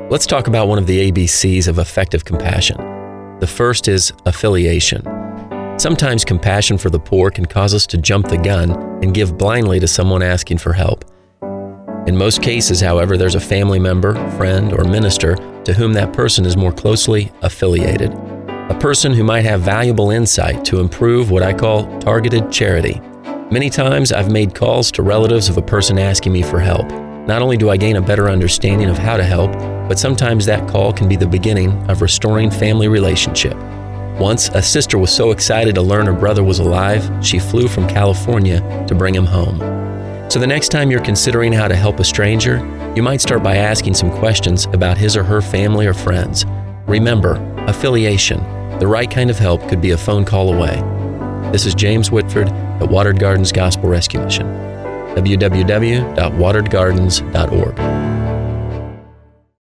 Let's talk about one of the ABCs of effective compassion. The first is affiliation. Sometimes compassion for the poor can cause us to jump the gun and give blindly to someone asking for help. In most cases, however, there's a family member, friend, or minister to whom that person is more closely affiliated. A person who might have valuable insight to improve what I call targeted charity. Many times I've made calls to relatives of a person asking me for help. Not only do I gain a better understanding of how to help, but sometimes that call can be the beginning of restoring family relationship. Once, a sister was so excited to learn her brother was alive, she flew from California to bring him home. So the next time you're considering how to help a stranger, you might start by asking some questions about his or her family or friends. Remember, affiliation. The right kind of help could be a phone call away. This is James Whitford at Watered Gardens Gospel Rescue Mission. www.wateredgardens.org.